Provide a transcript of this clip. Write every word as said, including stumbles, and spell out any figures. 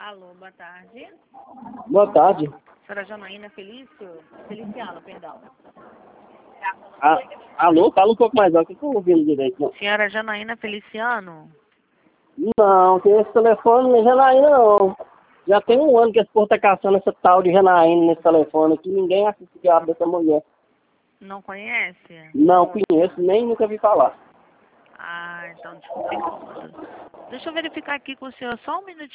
Alô, boa tarde. Boa tarde. Senhora Janaína Felício? Feliciano, perdão. Ah, alô, fala um pouco mais alto, que eu não estou ouvindo direito. Não, Senhora Janaína Feliciano? não tem esse telefone, não é Janaína não. Já tem um ano que esse povo tá caçando essa tal de Janaína nesse telefone aqui, ninguém assiste o diabo dessa mulher. Não conhece? Não conheço, nem nunca vi falar. Ah, então desculpe. Deixa eu verificar aqui com o senhor só um minutinho.